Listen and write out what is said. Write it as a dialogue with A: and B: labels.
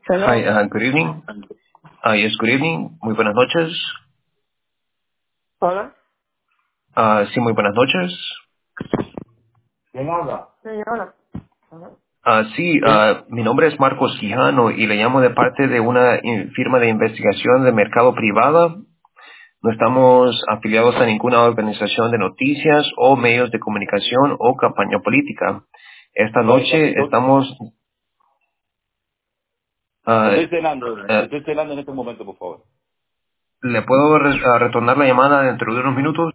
A: Hello.
B: Hi, good evening. Yes, good evening. Muy buenas noches.
A: Hola.
B: Sí, muy buenas noches.
C: ¿Quién habla?
A: Señora. Ajá.
B: Sí,
C: ¿Quién?
B: mi nombre es Marcos Quijano y le llamo de parte de una firma de investigación de mercado privada. No estamos afiliados a ninguna organización de noticias o medios de comunicación o campaña política. Esta noche estamos...
C: Te
B: ah,
C: estoy cenando. Te
B: eh,
C: estoy cenando en este momento, por favor.
B: ¿Le puedo retornar la llamada dentro de unos minutos?